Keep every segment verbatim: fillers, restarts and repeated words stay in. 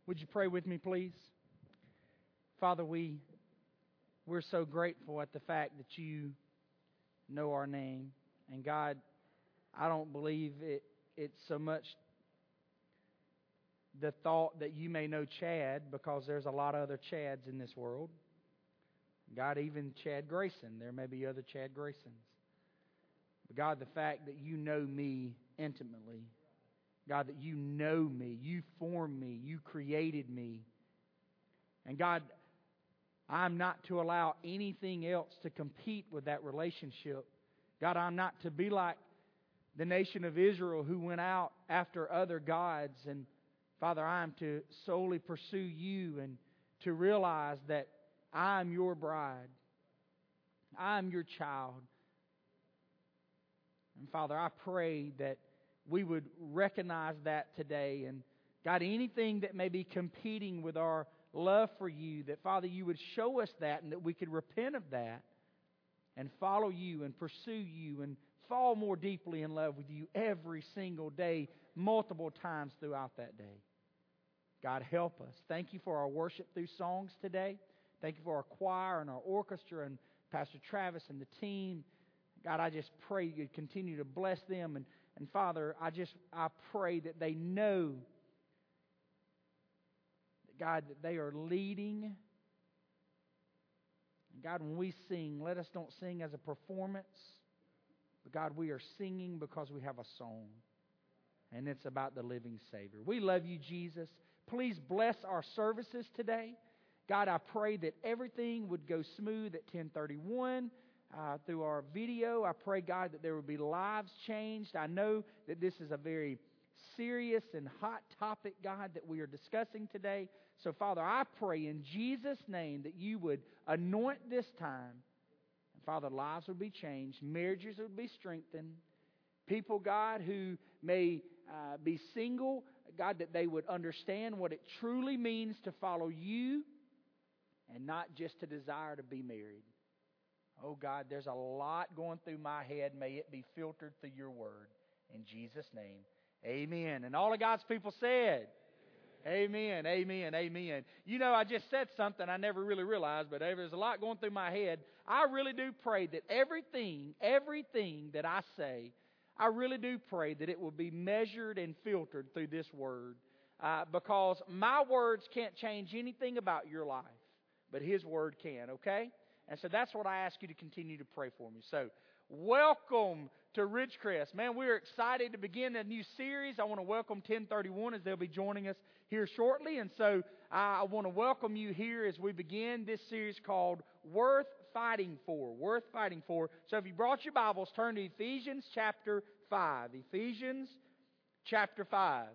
Would you pray with me, please? Father, we, we're so grateful at the fact that you know our name. And God, I don't believe it, it's so much the thought that you may know Chad, because there's a lot of other Chads in this world. God, even Chad Grayson, there may be other Chad Graysons. But God, the fact that you know me intimately, God, that you know me, you formed me, you created me. And God, I'm not to allow anything else to compete with that relationship. God, I'm not to be like the nation of Israel who went out after other gods. And Father, I am to solely pursue you and to realize that I'm your bride. I'm your child. And Father, I pray that we would recognize that today. And God, anything that may be competing with our love for you, that Father, you would show us that and that we could repent of that and follow you and pursue you and fall more deeply in love with you every single day, multiple times throughout that day. God, help us. Thank you for our worship through songs today. Thank you for our choir and our orchestra and Pastor Travis and the team. God, I just pray you'd continue to bless them. And, and Father, I just I pray that they know, that God, that they are leading. And God, when we sing, let us don't sing as a performance. But God, we are singing because we have a song. And it's about the living Savior. We love you, Jesus. Please bless our services today. God, I pray that everything would go smooth at ten thirty-one uh, through our video. I pray, God, that there would be lives changed. I know that this is a very serious and hot topic, God, that we are discussing today. So, Father, I pray in Jesus' name that you would anoint this time. And, Father, lives would be changed. Marriages would be strengthened. People, God, who may uh, be single, God, that they would understand what it truly means to follow you and not just to desire to be married. Oh, God, there's a lot going through my head. May it be filtered through your word. In Jesus' name, amen. And all of God's people said, amen, amen, amen. You know, I just said something I never really realized, but there's a lot going through my head. I really do pray that everything, everything that I say, I really do pray that it will be measured and filtered through this word. Uh, because my words can't change anything about your life, but His word can, okay? And so that's what I ask you to continue to pray for me. So, welcome to Ridgecrest. Man, we're excited to begin a new series. I want to welcome ten thirty-one as they'll be joining us here shortly. And so I want to welcome you here as we begin this series called Worth Fighting For. Worth Fighting For. So if you brought your Bibles, turn to Ephesians chapter five. Ephesians chapter five.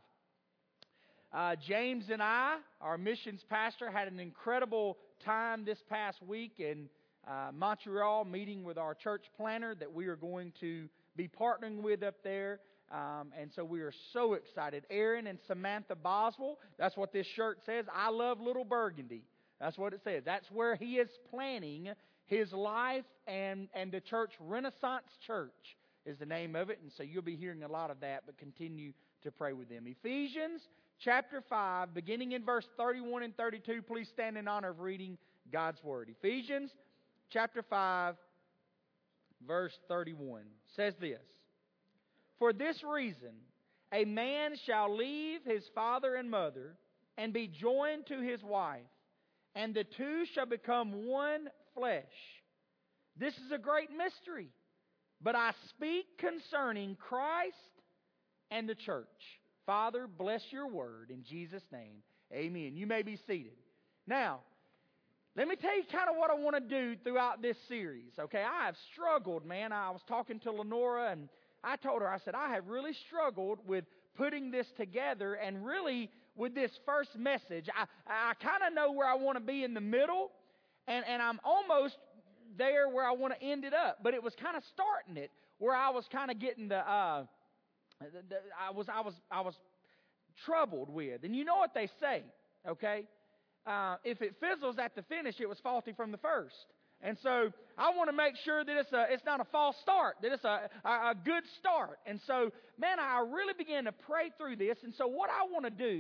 Uh, James and I, our missions pastor, had an incredible time this past week in uh, Montreal, meeting with our church planner that we are going to be partnering with up there. Um, and so we are so excited. Aaron and Samantha Boswell, that's what this shirt says. I love Little Burgundy. That's what it says. That's where he is planning his life, and, and the church, Renaissance Church is the name of it. And so you'll be hearing a lot of that, but continue to pray with them. Ephesians chapter five, beginning in verse thirty-one and thirty-two. Please stand in honor of reading God's Word. Ephesians chapter five, verse thirty-one says this: For this reason, a man shall leave his father and mother and be joined to his wife, and the two shall become one flesh. This is a great mystery, but I speak concerning Christ and the church. Father, bless your word in Jesus' name. Amen. You may be seated. Now, let me tell you kind of what I want to do throughout this series. Okay, I have struggled, man. I was talking to Lenora, and I told her, I said, I have really struggled with putting this together, and really with this first message. I, I kind of know where I want to be in the middle, and, and I'm almost there where I want to end it up. But it was kind of starting it where I was kind of getting the, uh, the, the I was I was I was troubled with. And you know what they say, okay? Uh, if it fizzles at the finish, it was faulty from the first. And so I want to make sure that it's a it's not a false start, that it's a, a, a good start. And so, man, I really began to pray through this. And so what I want to do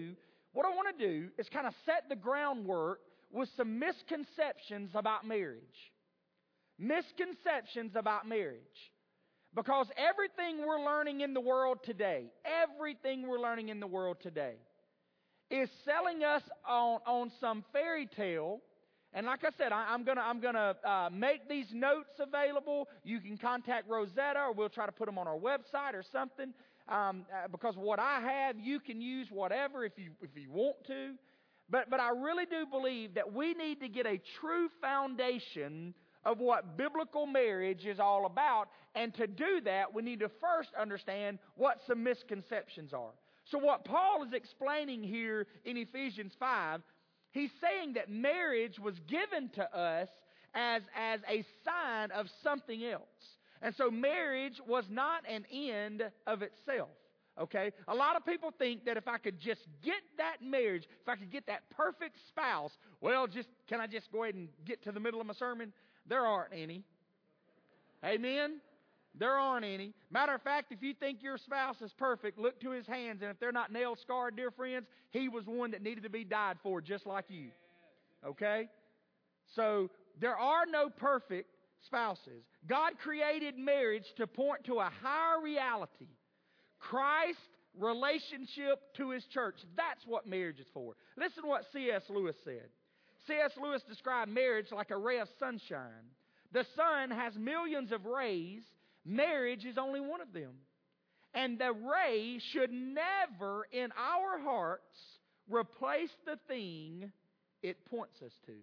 what I want to do is kind of set the groundwork with some misconceptions about marriage. Misconceptions about marriage. Because everything we're learning in the world today, everything we're learning in the world today, is selling us on, on some fairy tale. And like I said, I, I'm gonna I'm gonna uh, make these notes available. You can contact Rosetta, or we'll try to put them on our website or something. Um, uh, because what I have, you can use whatever if you if you want to. But but I really do believe that we need to get a true foundation of what biblical marriage is all about. And to do that, we need to first understand what some misconceptions are. So what Paul is explaining here in Ephesians five, he's saying that marriage was given to us as, as a sign of something else. And so marriage was not an end of itself. Okay? A lot of people think that if I could just get that marriage, if I could get that perfect spouse, well, just can I just go ahead and get to the middle of my sermon? There aren't any. Amen? There aren't any. Matter of fact, if you think your spouse is perfect, look to his hands, and if they're not nail-scarred, dear friends, he was one that needed to be died for, just like you. Okay? So, there are no perfect spouses. God created marriage to point to a higher reality. Christ's relationship to His church. That's what marriage is for. Listen to what C S Lewis said. C S Lewis described marriage like a ray of sunshine. The sun has millions of rays. Marriage is only one of them. And the ray should never in our hearts replace the thing it points us to.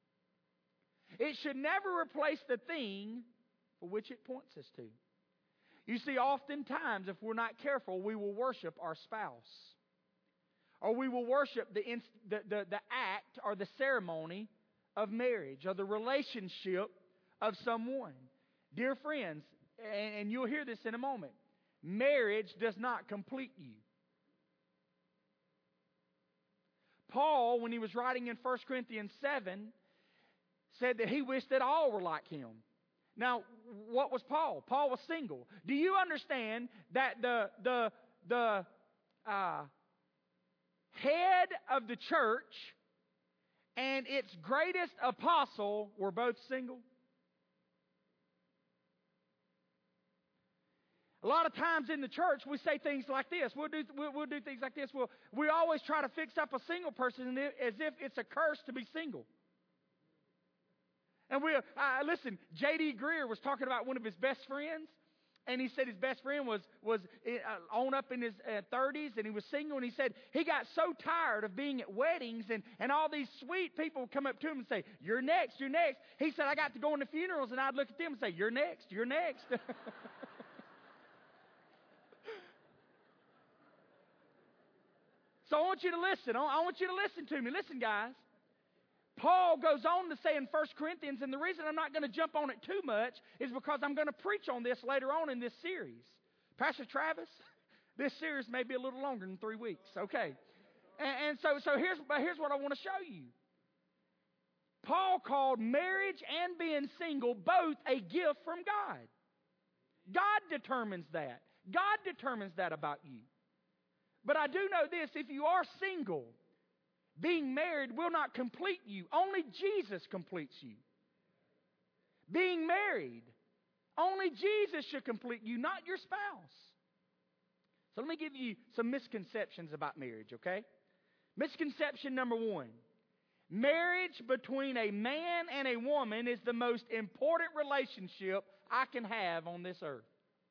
It should never replace the thing for which it points us to. You see, oftentimes, if we're not careful, we will worship our spouse. Or we will worship the, inst- the, the, the act or the ceremony of marriage or the relationship of someone. Dear friends, and, and you'll hear this in a moment, marriage does not complete you. Paul, when he was writing in First Corinthians seven, said that he wished that all were like him. Now, what was Paul? Paul was single. Do you understand that the the the uh, head of the church and its greatest apostle were both single? A lot of times in the church, we say things like this. We'll do we'll, we'll do things like this. We'll, we always try to fix up a single person as if it's a curse to be single. And we, uh, listen, J D Greer was talking about one of his best friends, and he said his best friend was was uh, on up in his uh, thirties, and he was single, and he said he got so tired of being at weddings, and, and all these sweet people would come up to him and say, "You're next, you're next." He said, I got to go into funerals, and I'd look at them and say, "You're next, you're next." So I want you to listen. I want you to listen to me. Listen, guys. Paul goes on to say in First Corinthians, and the reason I'm not going to jump on it too much is because I'm going to preach on this later on in this series. Pastor Travis, this series may be a little longer than three weeks. Okay. And, and so, so here's, here's what I want to show you. Paul called marriage and being single both a gift from God. God determines that. God determines that about you. But I do know this, if you are single, being married will not complete you. Only Jesus completes you. Being married, only Jesus should complete you, not your spouse. So let me give you some misconceptions about marriage, okay? Misconception number one. Marriage between a man and a woman is the most important relationship I can have on this earth.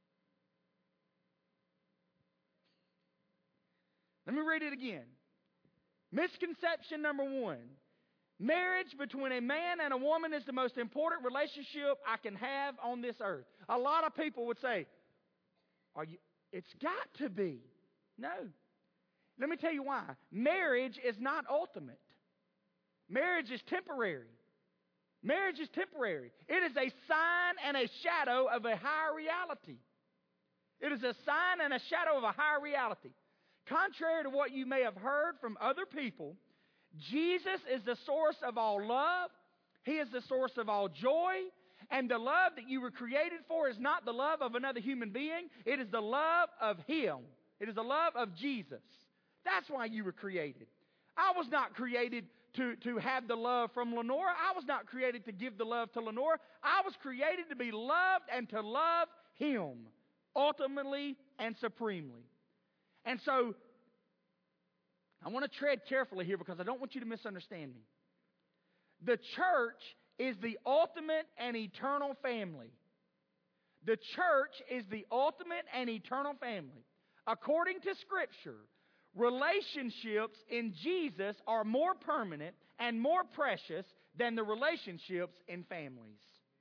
Let me read it again. Misconception number one. Marriage between a man and a woman is the most important relationship I can have on this earth. A lot of people would say, "Are you? It's got to be." No. Let me tell you why. Marriage is not ultimate. Marriage is temporary. Marriage is temporary. It is a sign and a shadow of a higher reality. It is a sign and a shadow of a higher reality. Contrary to what you may have heard from other people, Jesus is the source of all love. He is the source of all joy. And the love that you were created for is not the love of another human being. It is the love of Him. It is the love of Jesus. That's why you were created. I was not created to, to have the love from Lenora. I was not created to give the love to Lenora. I was created to be loved and to love Him ultimately and supremely. And so, I want to tread carefully here because I don't want you to misunderstand me. The church is the ultimate and eternal family. The church is the ultimate and eternal family. According to Scripture, relationships in Jesus are more permanent and more precious than the relationships in families.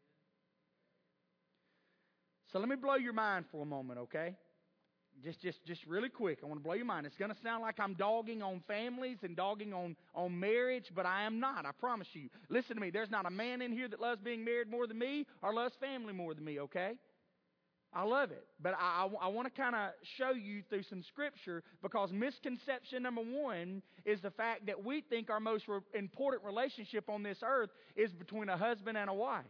So let me blow your mind for a moment, okay? Just, just, just really quick. I want to blow your mind. It's going to sound like I'm dogging on families and dogging on, on marriage, but I am not. I promise you. Listen to me. There's not a man in here that loves being married more than me or loves family more than me, okay? I love it. But I, I, I want to kind of show you through some Scripture, because misconception number one is the fact that we think our most re- important relationship on this earth is between a husband and a wife.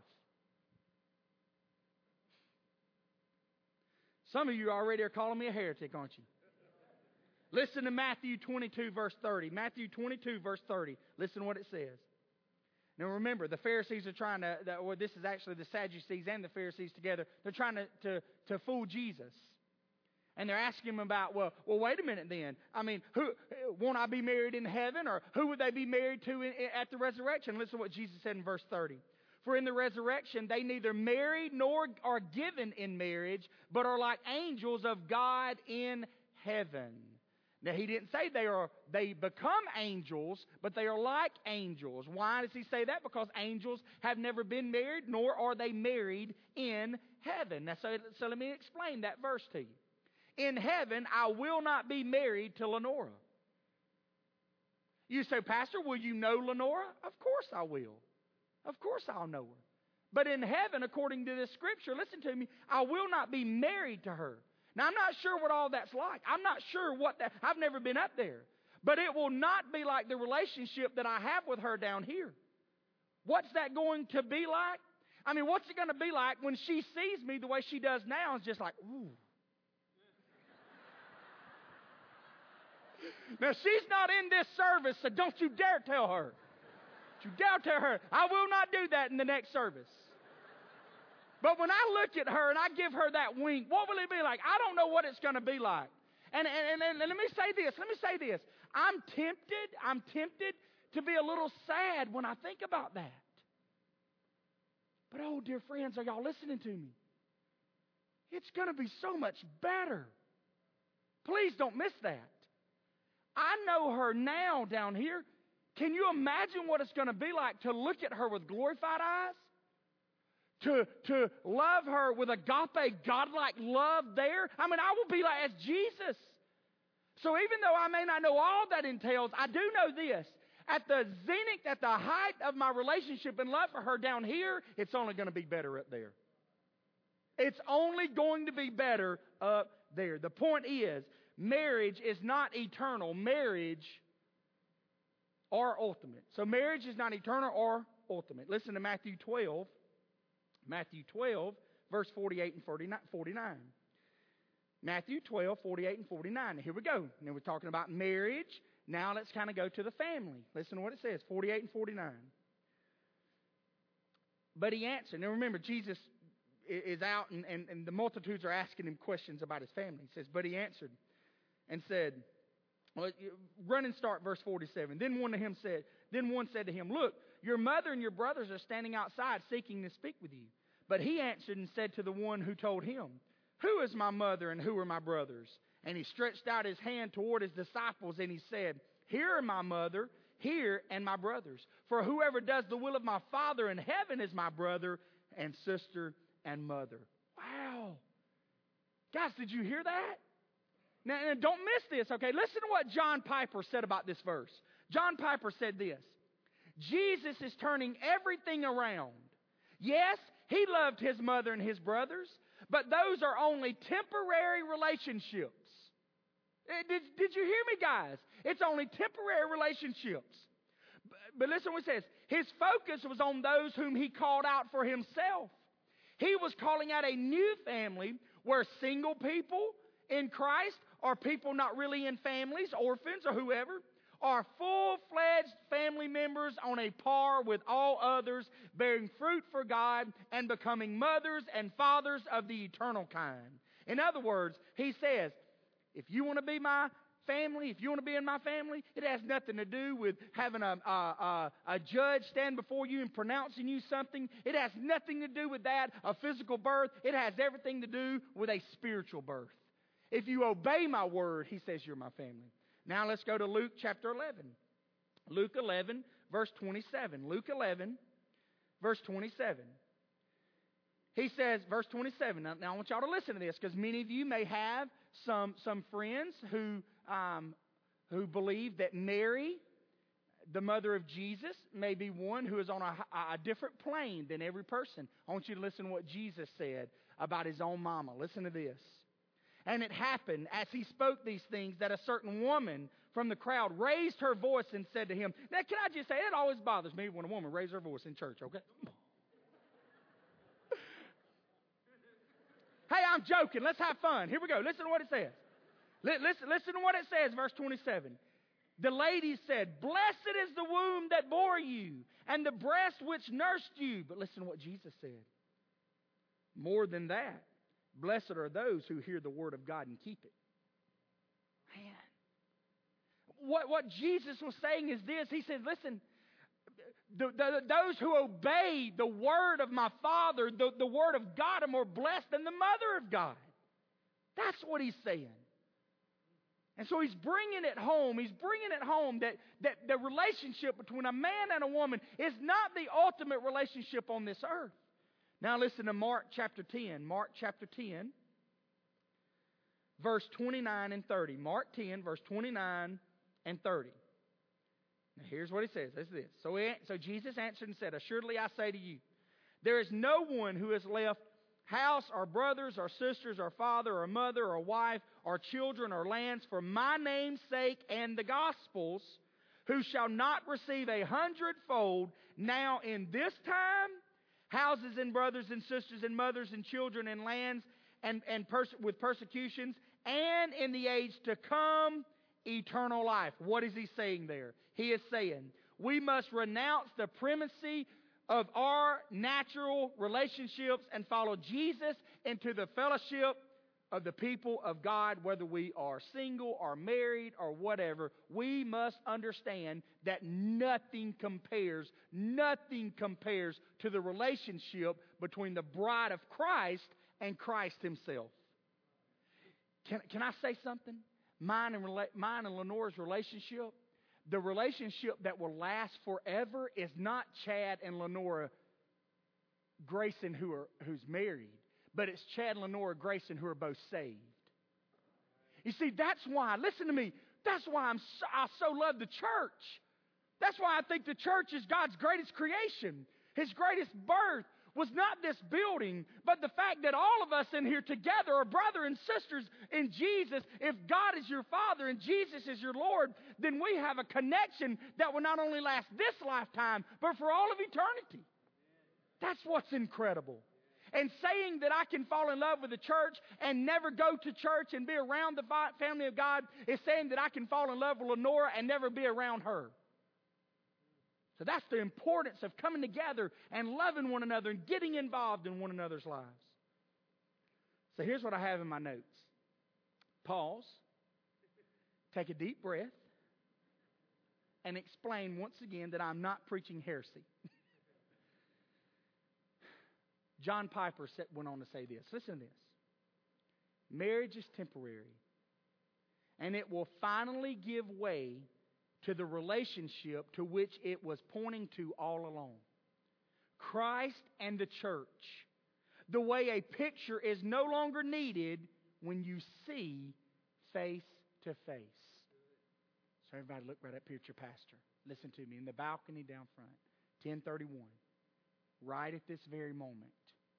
Some of you already are calling me a heretic, aren't you? Listen to Matthew twenty-two, verse thirty. Matthew twenty-two, verse thirty. Listen to what it says. Now remember, the Pharisees are trying to, or this is actually the Sadducees and the Pharisees together, they're trying to, to, to fool Jesus. And they're asking him about, well, well, wait a minute then. I mean, who won't I be married in heaven? Or who would they be married to in, at the resurrection? Listen to what Jesus said in verse thirty. For in the resurrection they neither marry nor are given in marriage, but are like angels of God in heaven. Now he didn't say they are they become angels, but they are like angels. Why does he say that? Because angels have never been married, nor are they married in heaven. Now so, so let me explain that verse to you. In heaven I will not be married to Lenora. You say, Pastor, will you know Lenora? Of course I will. Of course I'll know her. But in heaven, according to this Scripture, listen to me, I will not be married to her. Now, I'm not sure what all that's like. I'm not sure what that, I've never been up there. But it will not be like the relationship that I have with her down here. What's that going to be like? I mean, what's it going to be like when she sees me the way she does now? It's just like, ooh. Now, she's not in this service, so don't you dare tell her. You dare tell her, I will not do that in the next service. But when I look at her and I give her that wink, what will it be like? I don't know what it's going to be like. And, and, and, and let me say this, let me say this. I'm tempted, I'm tempted to be a little sad when I think about that. But oh, dear friends, are y'all listening to me? It's going to be so much better. Please don't miss that. I know her now down here. Can you imagine what it's going to be like to look at her with glorified eyes? To, to love her with agape, godlike love there? I mean, I will be like as Jesus. So even though I may not know all that entails, I do know this. At the zenith, at the height of my relationship and love for her down here, it's only going to be better up there. It's only going to be better up there. The point is, marriage is not eternal. Marriage or ultimate. So marriage is not eternal or ultimate. Listen to Matthew twelve. Matthew twelve, verse forty-eight and forty-nine. Matthew twelve, forty-eight and forty-nine. Here we go. Now we're talking about marriage. Now let's kind of go to the family. Listen to what it says, forty-eight and forty-nine. But he answered. Now remember, Jesus is out and, and, and the multitudes are asking him questions about his family. He says, but he answered and said, well, run and start verse forty-seven. Then one of him said, then one said to him, look, your mother and your brothers are standing outside seeking to speak with you. But he answered and said to the one who told him, who is my mother and who are my brothers? And he stretched out his hand toward his disciples and he said, here are my mother, here and my brothers. For whoever does the will of my Father in heaven is my brother and sister and mother. Wow. Guys, did you hear that? Now, now, don't miss this, okay? Listen to what John Piper said about this verse. John Piper said this. Jesus is turning everything around. Yes, he loved his mother and his brothers, but those are only temporary relationships. Did, did you hear me, guys? It's only temporary relationships. But, but listen what it says. His focus was on those whom he called out for himself. He was calling out a new family where single people in Christ, or people not really in families, orphans or whoever, are full-fledged family members on a par with all others, bearing fruit for God and becoming mothers and fathers of the eternal kind. In other words, he says, if you want to be my family, if you want to be in my family, it has nothing to do with having a, a, a, a judge stand before you and pronouncing you something. It has nothing to do with that, a physical birth. It has everything to do with a spiritual birth. If you obey my word, he says, you're my family. Now let's go to Luke chapter eleven. Luke eleven, verse twenty-seven. Luke eleven, verse twenty-seven. He says, verse twenty-seven. Now, now I want y'all to listen to this, because many of you may have some, some friends who, um, who believe that Mary, the mother of Jesus, may be one who is on a, a different plane than every person. I want you to listen to what Jesus said about his own mama. Listen to this. And it happened, as he spoke these things, that a certain woman from the crowd raised her voice and said to him, now can I just say, it always bothers me when a woman raises her voice in church, okay? Hey, I'm joking. Let's have fun. Here we go. Listen to what it says. Listen, listen to what it says, verse twenty-seven. The lady said, blessed is the womb that bore you, and the breast which nursed you. But listen to what Jesus said. More than that, blessed are those who hear the word of God and keep it. Man. What, what Jesus was saying is this. He said, listen, the, the, those who obey the word of my Father, the, the word of God, are more blessed than the mother of God. That's what he's saying. And so he's bringing it home. He's bringing it home that, that the relationship between a man and a woman is not the ultimate relationship on this earth. Now listen to Mark chapter ten. Mark chapter ten, verse twenty-nine and thirty. Mark ten, verse twenty-nine and thirty. Now here's what it says. It's this. So, he, so Jesus answered and said, assuredly I say to you, there is no one who has left house or brothers or sisters or father or mother or wife or children or lands for my name's sake and the gospel's, who shall not receive a hundredfold now in this time, houses and brothers and sisters and mothers and children and lands and, and pers- with persecutions, and in the age to come, eternal life. What is he saying there? He is saying we must renounce the primacy of our natural relationships and follow Jesus into the fellowship of the people of God, whether we are single or married or whatever. We must understand that nothing compares, nothing compares to the relationship between the bride of Christ and Christ himself. Can, can I say something? Mine and, mine and Lenora's relationship, the relationship that will last forever is not Chad and Lenora Grayson who are, who's married, but it's Chad and Lenora Grayson who are both saved. You see, that's why, listen to me, that's why I'm so, I so love the church. That's why I think the church is God's greatest creation. His greatest birth was not this building, but the fact that all of us in here together are brother and sisters in Jesus. If God is your Father and Jesus is your Lord, then we have a connection that will not only last this lifetime, but for all of eternity. That's what's incredible. And saying that I can fall in love with the church and never go to church and be around the family of God is saying that I can fall in love with Lenora and never be around her. So that's the importance of coming together and loving one another and getting involved in one another's lives. So here's what I have in my notes. Pause. Take a deep breath. And explain once again that I'm not preaching heresy. John Piper went on to say this. Listen to this. Marriage is temporary. And it will finally give way to the relationship to which it was pointing to all along. Christ and the church. The way a picture is no longer needed when you see face to face. So everybody look right up here at your pastor. Listen to me. In the balcony down front. ten thirty-one. Right at this very moment.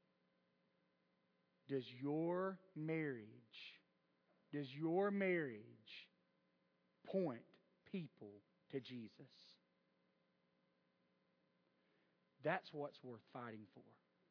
Does your marriage, does your marriage point people to Jesus? That's what's worth fighting for.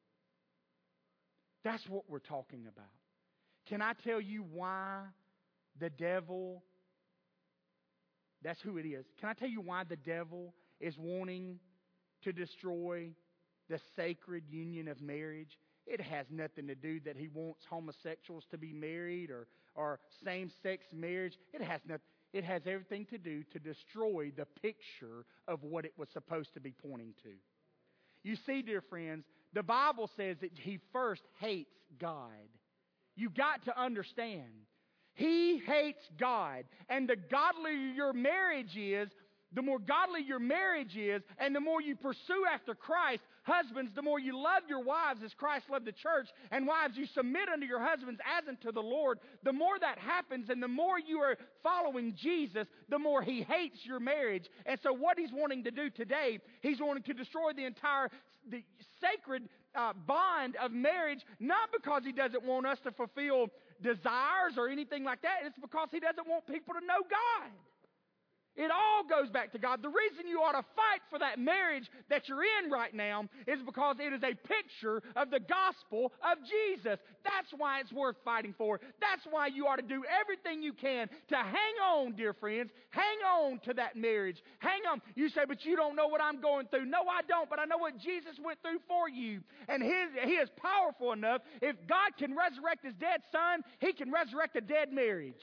That's what we're talking about. Can I tell you why the devil That's who it is. Can I tell you why the devil is wanting to destroy the sacred union of marriage? It has nothing to do that he wants homosexuals to be married or, or same-sex marriage. It has nothing. It has everything to do to destroy the picture of what it was supposed to be pointing to. You see, dear friends, the Bible says that he first hates God. You've got to understand. He hates God. And the godlier your marriage is, the more godly your marriage is, and the more you pursue after Christ, husbands, the more you love your wives as Christ loved the church, and wives, you submit unto your husbands as unto the Lord, the more that happens and the more you are following Jesus, the more he hates your marriage. And so what he's wanting to do today, he's wanting to destroy the entire the sacred uh, bond of marriage, not because he doesn't want us to fulfill desires or anything like that. It's because he doesn't want people to know God. It all goes back to God. The reason you ought to fight for that marriage that you're in right now is because it is a picture of the gospel of Jesus. That's why it's worth fighting for. That's why you ought to do everything you can to hang on, dear friends. Hang on to that marriage. Hang on. You say, but you don't know what I'm going through. No, I don't, but I know what Jesus went through for you. And his, he is powerful enough. If God can resurrect his dead son, he can resurrect a dead marriage.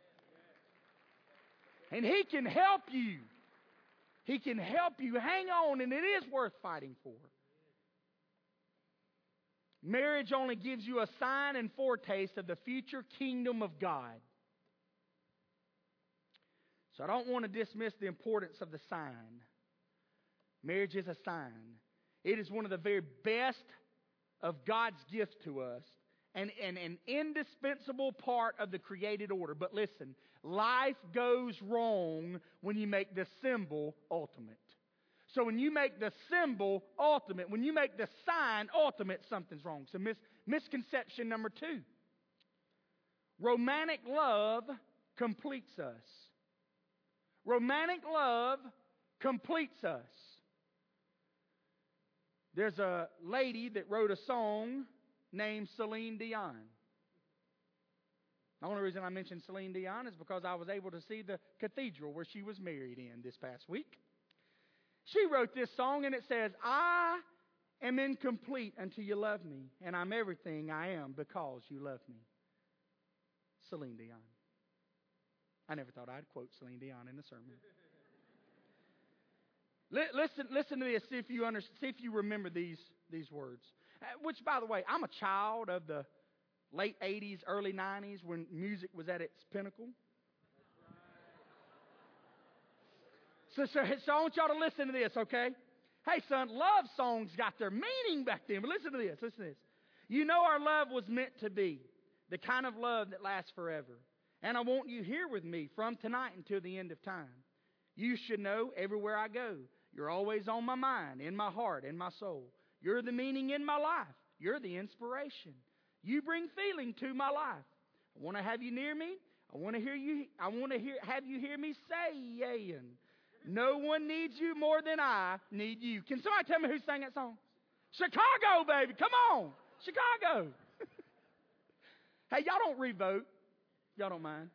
And he can help you. He can help you. Hang on, and it is worth fighting for. Marriage only gives you a sign and foretaste of the future kingdom of God. So I don't want to dismiss the importance of the sign. Marriage is a sign. It is one of the very best of God's gift to us. And an, an indispensable part of the created order. But listen, life goes wrong when you make the symbol ultimate. So when you make the symbol ultimate, when you make the sign ultimate, something's wrong. So mis- misconception number two. Romantic love completes us. Romantic love completes us. There's a lady that wrote a song named Celine Dion. The only reason I mentioned Celine Dion is because I was able to see the cathedral where she was married in this past week. She wrote this song and it says, I am incomplete until you love me, and I'm everything I am because you love me. Celine Dion. I never thought I'd quote Celine Dion in a sermon. Listen, listen to this. See if you understand. See if you remember these these words. Which, by the way, I'm a child of the late eighties, early nineties when music was at its pinnacle. So, so, so I want y'all to listen to this, okay? Hey, son, love songs got their meaning back then. But listen to this. Listen to this. You know our love was meant to be the kind of love that lasts forever. And I want you here with me from tonight until the end of time. You should know everywhere I go, you're always on my mind, in my heart, in my soul. You're the meaning in my life. You're the inspiration. You bring feeling to my life. I want to have you near me. I want to hear you. I want to hear have you hear me saying, no one needs you more than I need you. Can somebody tell me who sang that song? Chicago, baby. Come on. Chicago. Hey, y'all don't revote. Y'all don't mind.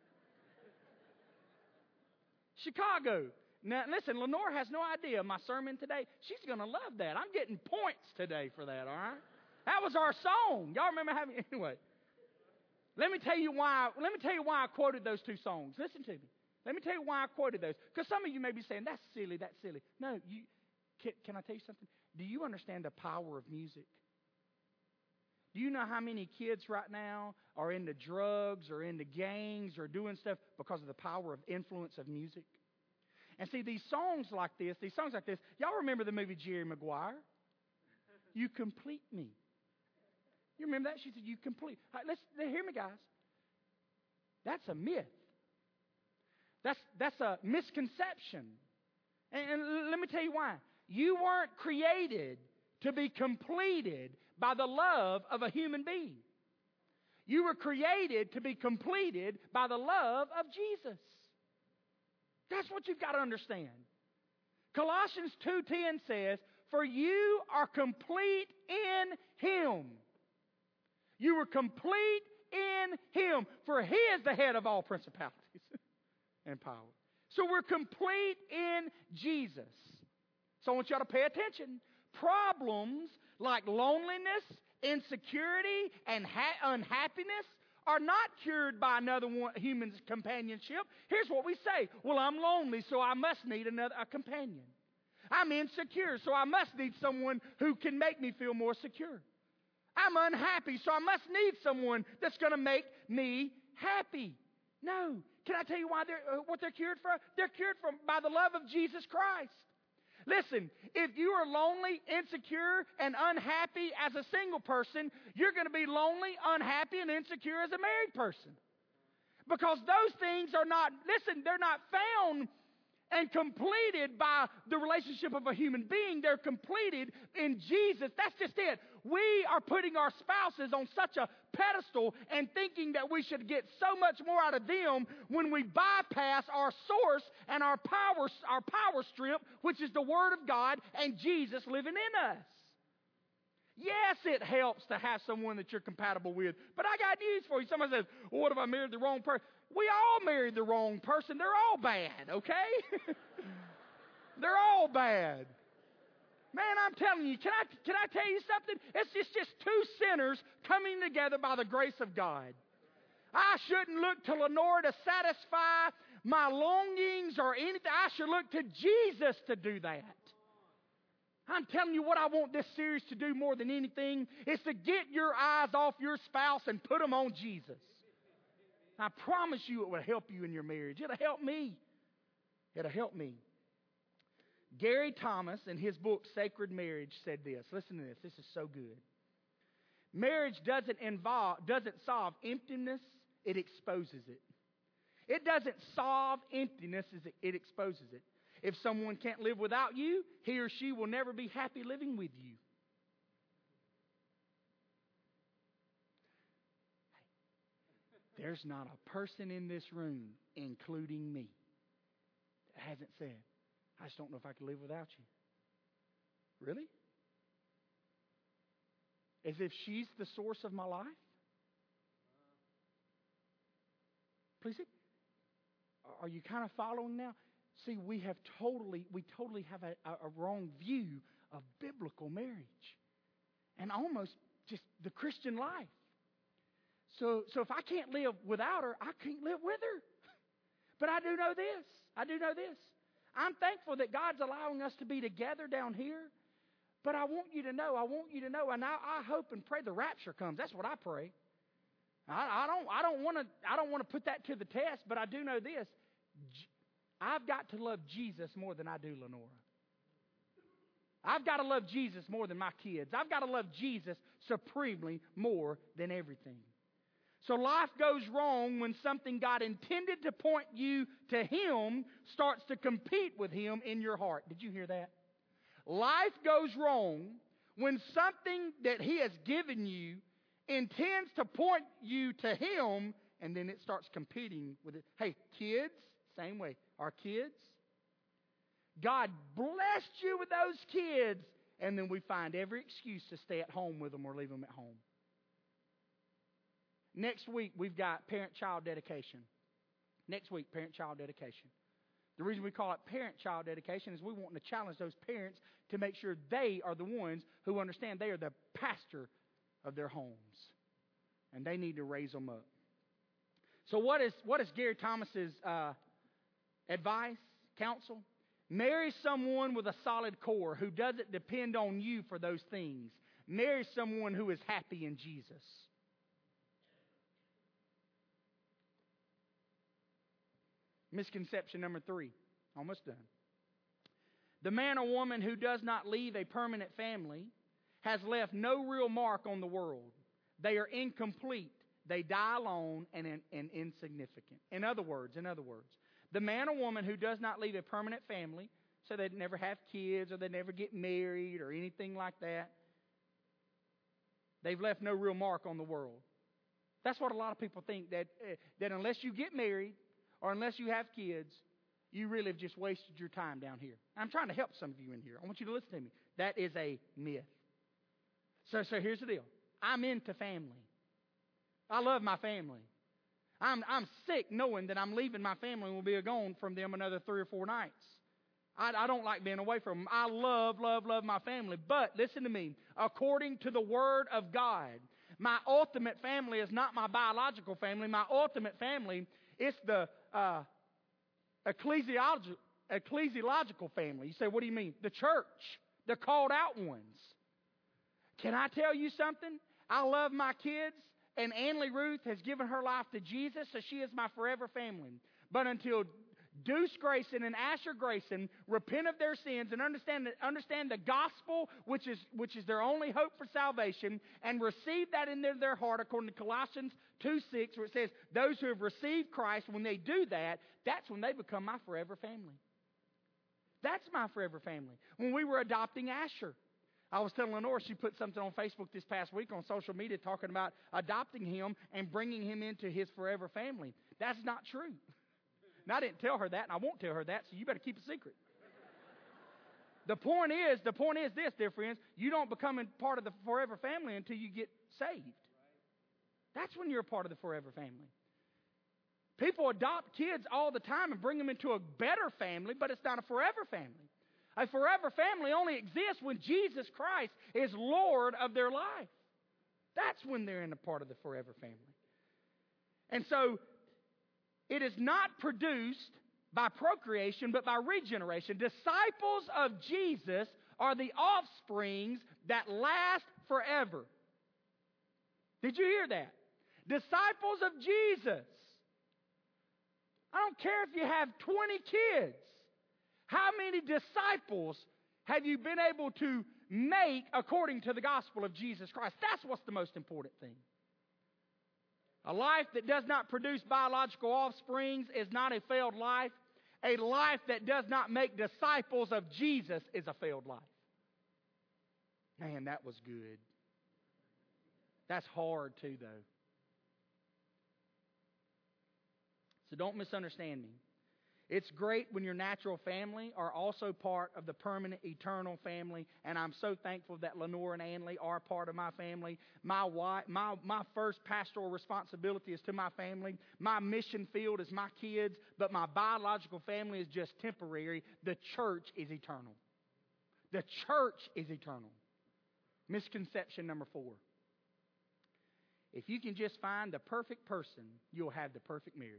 Chicago. Now, listen, Lenore has no idea my sermon today. She's going to love that. I'm getting points today for that, all right? That was our song. Y'all remember having... Anyway, let me tell you why, let me tell you why I quoted those two songs. Listen to me. Let me tell you why I quoted those. Because some of you may be saying, that's silly, that's silly. No, you can, can I tell you something? Do you understand the power of music? Do you know how many kids right now are into drugs or into gangs or doing stuff because of the power of influence of music? And see, these songs like this, these songs like this, y'all remember the movie Jerry Maguire? You complete me. You remember that? She said, you complete. Right, let's hear me, guys. That's a myth. That's, that's a misconception. And, and let me tell you why. You weren't created to be completed by the love of a human being. You were created to be completed by the love of Jesus. That's what you've got to understand. Colossians two ten says, for you are complete in Him. You were complete in Him, for He is the head of all principalities and power. So we're complete in Jesus. So I want y'all to pay attention. Problems like loneliness, insecurity, and ha- unhappiness are not cured by another one, human's companionship. Here's what we say. Well, I'm lonely, so I must need another a companion. I'm insecure, so I must need someone who can make me feel more secure. I'm unhappy, so I must need someone that's going to make me happy. No. Can I tell you why they're, uh, what they're cured from? They're cured from by the love of Jesus Christ. Listen, if you are lonely, insecure, and unhappy as a single person, you're going to be lonely, unhappy, and insecure as a married person. Because those things are not, listen, they're not found and completed by the relationship of a human being. They're completed in Jesus. That's just it. We are putting our spouses on such a pedestal and thinking that we should get so much more out of them when we bypass our source and our power, our power strip, which is the Word of God and Jesus living in us. Yes, it helps to have someone that you're compatible with. But I got news for you. Someone says, well, what if I married the wrong person? We all married the wrong person. They're all bad, okay? They're all bad. Man, I'm telling you, can I, can I tell you something? It's just, just two sinners coming together by the grace of God. I shouldn't look to Lenora to satisfy my longings or anything. I should look to Jesus to do that. I'm telling you what I want this series to do more than anything is to get your eyes off your spouse and put them on Jesus. I promise you it will help you in your marriage. It'll help me. It'll help me. Gary Thomas, in his book, Sacred Marriage, said this. Listen to this. This is so good. Marriage doesn't involve, doesn't solve emptiness. It exposes it. It doesn't solve emptiness. It exposes it. If someone can't live without you, he or she will never be happy living with you. There's not a person in this room, including me, that hasn't said, I just don't know if I can live without you. Really? As if she's the source of my life? Please see? Are you kind of following now? See, we have totally, we totally have a, a, a wrong view of biblical marriage and almost just the Christian life. So, so if I can't live without her, I can't live with her. But I do know this. I do know this. I'm thankful that God's allowing us to be together down here. But I want you to know, I want you to know, and I, I hope and pray the rapture comes. That's what I pray. I, I don't, I don't want to, I don't want to put that to the test. But I do know this. I've got to love Jesus more than I do Lenora. I've got to love Jesus more than my kids. I've got to love Jesus supremely more than everything. So life goes wrong when something God intended to point you to Him starts to compete with Him in your heart. Did you hear that? Life goes wrong when something that He has given you intends to point you to Him, and then it starts competing with it. Hey, kids, same way. Our kids, God blessed you with those kids, and then we find every excuse to stay at home with them or leave them at home. Next week, we've got parent-child dedication. Next week, parent-child dedication. The reason we call it parent-child dedication is we want to challenge those parents to make sure they are the ones who understand they are the pastor of their homes. And they need to raise them up. So what is, what is Gary Thomas's uh, advice, counsel? Marry someone with a solid core who doesn't depend on you for those things. Marry someone who is happy in Jesus. Misconception number three. Almost done. The man or woman who does not leave a permanent family has left no real mark on the world. They are incomplete. They die alone and, in, and insignificant. In other words, in other words, the man or woman who does not leave a permanent family, so they never have kids or they never get married or anything like that, they've left no real mark on the world. That's what a lot of people think, that, uh, that unless you get married or unless you have kids, you really have just wasted your time down here. I'm trying to help some of you in here. I want you to listen to me. That is a myth. So, so here's the deal. I'm into family. I love my family. I'm, I'm sick knowing that I'm leaving my family and will be gone from them another three or four nights. I, I don't like being away from them. I love, love, love my family. But listen to me. According to the Word of God, my ultimate family is not my biological family. My ultimate family is the uh, ecclesiological, ecclesiological family. You say, what do you mean? The church. The called out ones. Can I tell you something? I love my kids, and Annalie Ruth has given her life to Jesus, so she is my forever family. But until Deuce Grayson and Asher Grayson repent of their sins and understand understand the gospel, which is which is their only hope for salvation, and receive that in their, their heart, according to Colossians two six, where it says, those who have received Christ, when they do that, that's when they become my forever family. That's my forever family. When we were adopting Asher, I was telling Lenore, she put something on Facebook this past week on social media talking about adopting him and bringing him into his forever family. That's not true. And I didn't tell her that, and I won't tell her that, so you better keep a secret. The point is, the point is this, dear friends, you don't become a part of the forever family until you get saved. That's when you're a part of the forever family. People adopt kids all the time and bring them into a better family, but it's not a forever family. A forever family only exists when Jesus Christ is Lord of their life. That's when they're in a part of the forever family. And so, it is not produced by procreation, but by regeneration. Disciples of Jesus are the offsprings that last forever. Did you hear that? Disciples of Jesus. I don't care if you have twenty kids. How many disciples have you been able to make according to the gospel of Jesus Christ? That's what's the most important thing. A life that does not produce biological offsprings is not a failed life. A life that does not make disciples of Jesus is a failed life. Man, that was good. That's hard too, though. So don't misunderstand me. It's great when your natural family are also part of the permanent, eternal family, and I'm so thankful that Lenore and Annalie are part of my family. My wife, my, my first pastoral responsibility is to my family. My mission field is my kids, but my biological family is just temporary. The church is eternal. The church is eternal. Misconception number four. If you can just find the perfect person, you'll have the perfect marriage.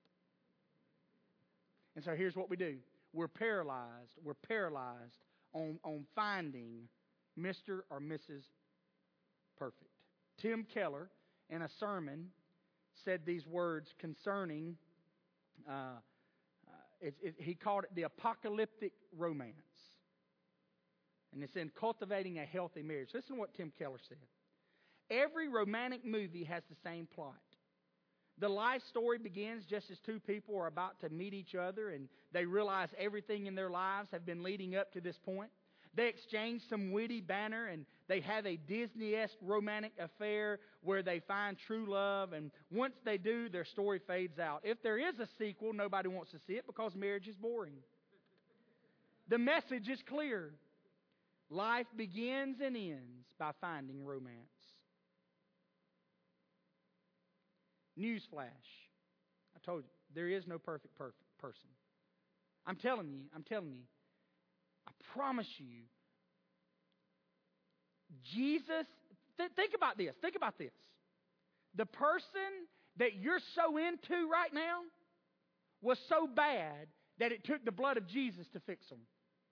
And so here's what we do. We're paralyzed. We're paralyzed on, on finding Mister or Missus Perfect. Tim Keller, in a sermon, said these words concerning, uh, uh, it, it, he called it the apocalyptic romance. And it's in Cultivating a Healthy Marriage. Listen to what Tim Keller said. Every romantic movie has the same plot. The life story begins just as two people are about to meet each other and they realize everything in their lives have been leading up to this point. They exchange some witty banter and they have a Disney-esque romantic affair where they find true love, and once they do, their story fades out. If there is a sequel, nobody wants to see it because marriage is boring. The message is clear. Life begins and ends by finding romance. Newsflash. I told you, there is no perfect, perfect person. I'm telling you, I'm telling you, I promise you, Jesus, th- think about this, think about this. The person that you're so into right now was so bad that it took the blood of Jesus to fix them.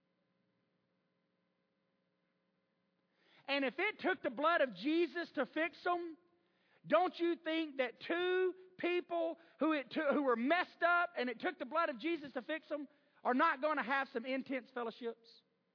And if it took the blood of Jesus to fix them, don't you think that two people who it took, who were messed up and it took the blood of Jesus to fix them are not going to have some intense fellowships?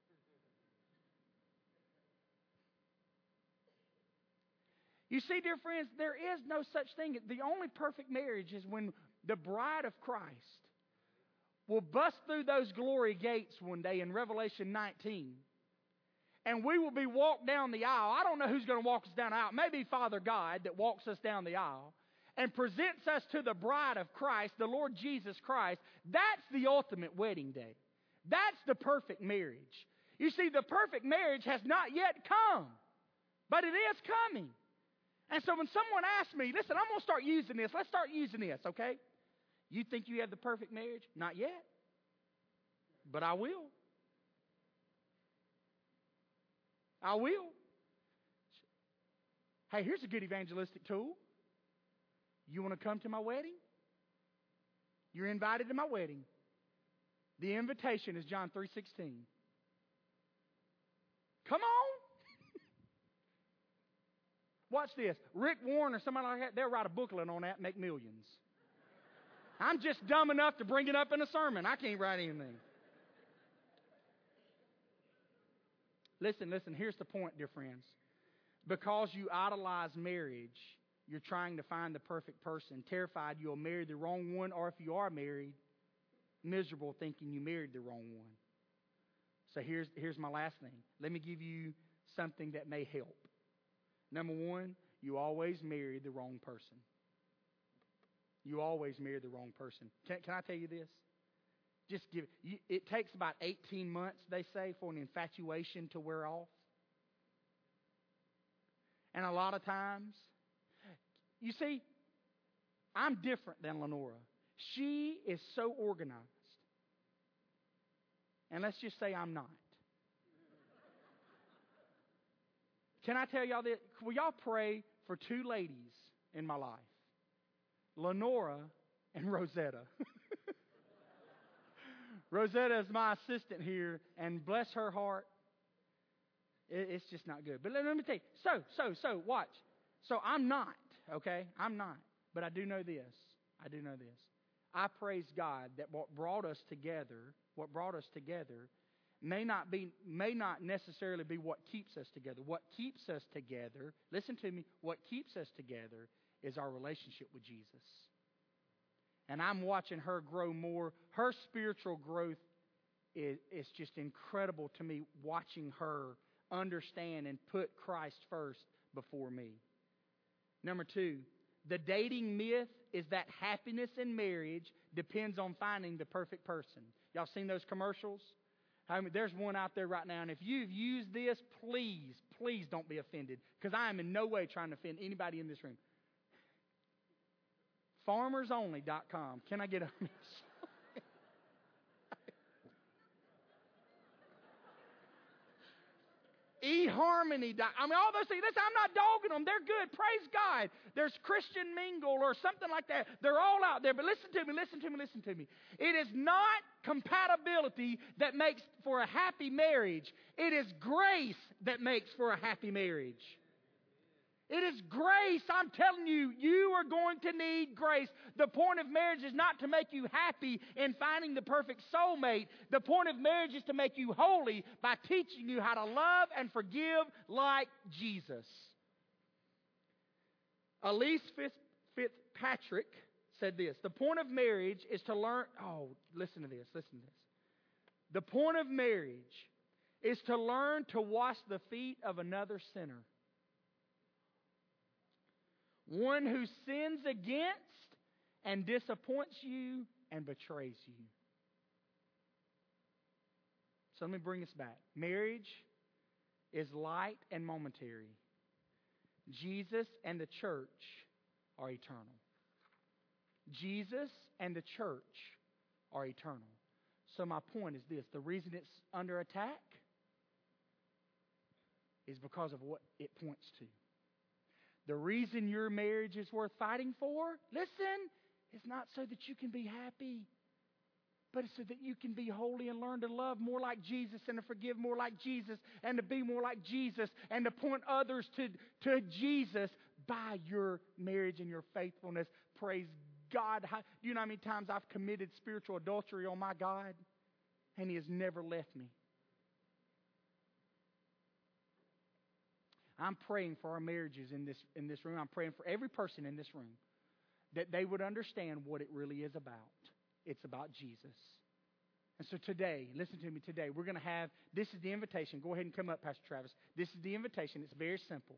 You see, dear friends, there is no such thing. The only perfect marriage is when the bride of Christ will bust through those glory gates one day in Revelation nineteen. And we will be walked down the aisle. I don't know who's going to walk us down the aisle. Maybe Father God that walks us down the aisle and presents us to the bride of Christ, the Lord Jesus Christ. That's the ultimate wedding day. That's the perfect marriage. You see, the perfect marriage has not yet come, but it is coming. And so when someone asks me, listen, I'm going to start using this. Let's start using this, okay? You think you have the perfect marriage? Not yet. But I will. I will. Hey, here's a good evangelistic tool. You want to come to my wedding? You're invited to my wedding. The invitation is John three sixteen. Come on. Watch this. Rick Warren or somebody like that, they'll write a booklet on that and make millions. I'm just dumb enough to bring it up in a sermon. I can't write anything. Listen, listen, here's the point, dear friends. Because you idolize marriage, you're trying to find the perfect person, terrified you'll marry the wrong one, or if you are married, miserable thinking you married the wrong one. So here's, here's my last thing. Let me give you something that may help. Number one, you always marry the wrong person. You always marry the wrong person. Can, can I tell you this? Just give it. You, it takes about eighteen months, they say, for an infatuation to wear off. And a lot of times, you see, I'm different than Lenora. She is so organized. And let's just say I'm not. Can I tell y'all this? Will y'all pray for two ladies in my life? Lenora and Rosetta. Rosetta is my assistant here, and bless her heart, it, it's just not good. But let, let me tell you. So, so, so, watch. So I'm not, okay? I'm not. But I do know this. I do know this. I praise God that what brought us together, what brought us together, may not be, may not necessarily be what keeps us together. What keeps us together, listen to me, what keeps us together is our relationship with Jesus. And I'm watching her grow more. Her spiritual growth is, is just incredible to me, watching her understand and put Christ first before me. Number two, the dating myth is that happiness in marriage depends on finding the perfect person. Y'all seen those commercials? I mean, there's one out there right now, and if you've used this, please, please don't be offended, because I am in no way trying to offend anybody in this room. farmers only dot com. Can I get a... eHarmony. I mean, all those things. Listen, I'm not dogging them. They're good. Praise God. There's Christian Mingle or something like that. They're all out there. But listen to me, listen to me, listen to me. It is not compatibility that makes for a happy marriage. It is grace that makes for a happy marriage. It is grace. I'm telling you, you are going to need grace. The point of marriage is not to make you happy in finding the perfect soulmate. The point of marriage is to make you holy by teaching you how to love and forgive like Jesus. Elise Fitzpatrick said this. The point of marriage is to learn... Oh, listen to this. Listen to this. The point of marriage is to learn to wash the feet of another sinner. One who sins against and disappoints you and betrays you. So let me bring us back. Marriage is light and momentary. Jesus and the church are eternal. Jesus and the church are eternal. So my point is this. The reason it's under attack is because of what it points to. The reason your marriage is worth fighting for, listen, is not so that you can be happy, but it's so that you can be holy and learn to love more like Jesus and to forgive more like Jesus and to be more like Jesus and to point others to, to Jesus by your marriage and your faithfulness. Praise God. How, do you know how many times I've committed spiritual adultery on my God? And He has never left me. I'm praying for our marriages in this, in this room. I'm praying for every person in this room that they would understand what it really is about. It's about Jesus. And so today, listen to me today, we're going to have, this is the invitation. Go ahead and come up, Pastor Travis. This is the invitation. It's very simple.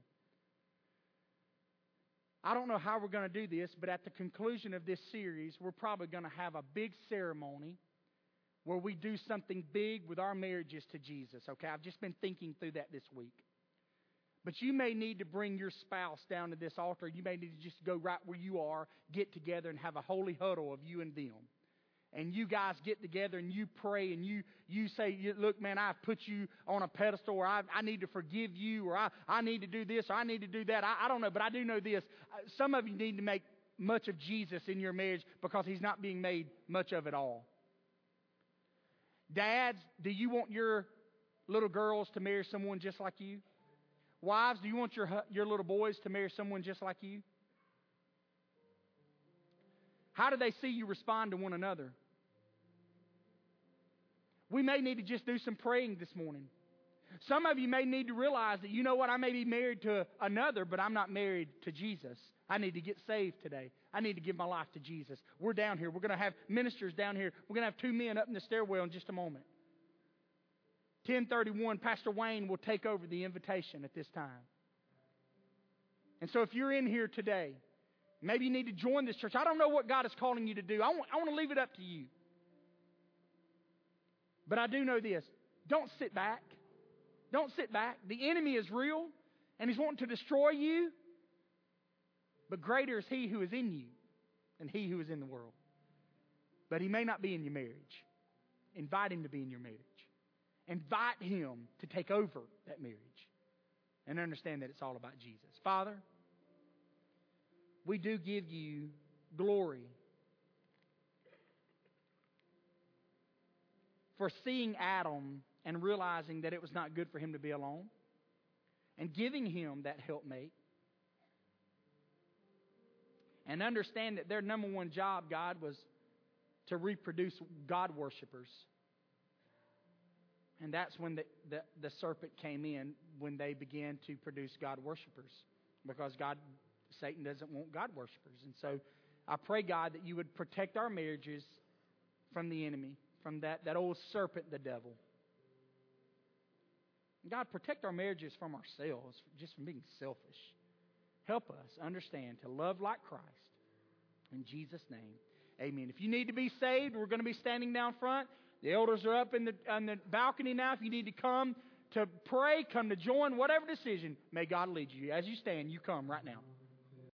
I don't know how we're going to do this, but at the conclusion of this series, we're probably going to have a big ceremony where we do something big with our marriages to Jesus. Okay, I've just been thinking through that this week. But you may need to bring your spouse down to this altar. You may need to just go right where you are, get together and have a holy huddle of you and them. And you guys get together and you pray and you, you say, look, man, I've put you on a pedestal, or I, I need to forgive you, or I, I need to do this, or I need to do that. I, I don't know, but I do know this. Some of you need to make much of Jesus in your marriage because He's not being made much of it all. Dads, do you want your little girls to marry someone just like you? Wives, do you want your, your little boys to marry someone just like you? How do they see you respond to one another? We may need to just do some praying this morning. Some of you may need to realize that, you know what, I may be married to another, but I'm not married to Jesus. I need to get saved today. I need to give my life to Jesus. We're down here. We're going to have ministers down here. We're going to have two men up in the stairwell in just a moment. ten thirty-one, Pastor Wayne will take over the invitation at this time. And so if you're in here today, maybe you need to join this church. I don't know what God is calling you to do. I want, I want to leave it up to you. But I do know this. Don't sit back. Don't sit back. The enemy is real, and he's wanting to destroy you. But greater is He who is in you than he who is in the world. But he may not be in your marriage. Invite him to be in your marriage. Invite him to take over that marriage. And understand that it's all about Jesus. Father, we do give you glory for seeing Adam and realizing that it was not good for him to be alone, and giving him that helpmate. And understand that their number one job, God, was to reproduce God worshipers. And that's when the, the, the serpent came in, when they began to produce God worshipers. Because God, Satan doesn't want God worshipers. And so I pray, God, that you would protect our marriages from the enemy, from that, that old serpent, the devil. God, protect our marriages from ourselves, just from being selfish. Help us understand to love like Christ. In Jesus' name, amen. If you need to be saved, we're going to be standing down front. The elders are up in the, on the balcony now. If you need to come to pray, come to join, whatever decision, may God lead you. As you stand, you come right now.